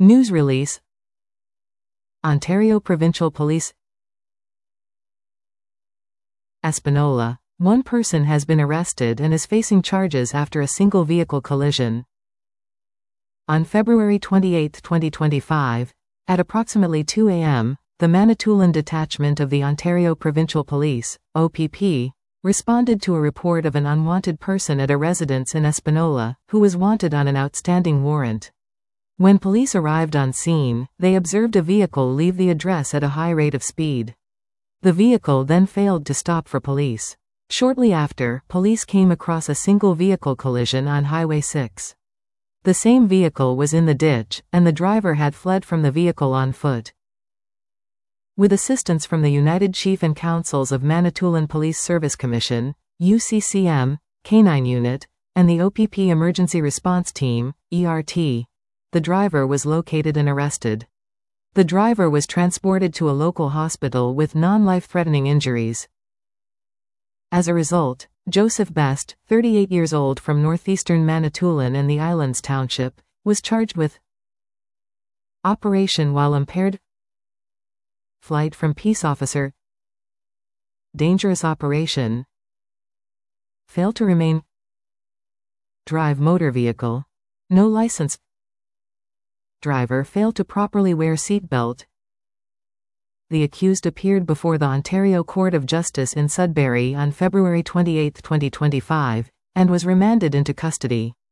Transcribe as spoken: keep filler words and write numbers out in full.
News release. Ontario Provincial Police. Espanola. One person has been arrested and is facing charges after a single vehicle collision. On February twenty-eighth, twenty twenty-five, at approximately two A M, the Manitoulin Detachment of the Ontario Provincial Police, O P P, responded to a report of an unwanted person at a residence in Espanola, who was wanted on an outstanding warrant. When police arrived on scene, they observed a vehicle leave the address at a high rate of speed. The vehicle then failed to stop for police. Shortly after, police came across a single vehicle collision on Highway six. The same vehicle was in the ditch, and the driver had fled from the vehicle on foot. With assistance from the United Chief and Councils of Manitoulin Police Service Commission, U C C M, Canine Unit, and the O P P Emergency Response Team, E R T, the driver was located and arrested. The driver was transported to a local hospital with non-life-threatening injuries. As a result, Joseph Best, thirty-eight years old from northeastern Manitoulin and the Islands Township, was charged with operation while impaired, flight from peace officer, dangerous operation, fail to remain, drive motor vehicle, no license, driver failed to properly wear seatbelt. The accused appeared before the Ontario Court of Justice in Sudbury on February twenty-eighth, twenty twenty-five, and was remanded into custody.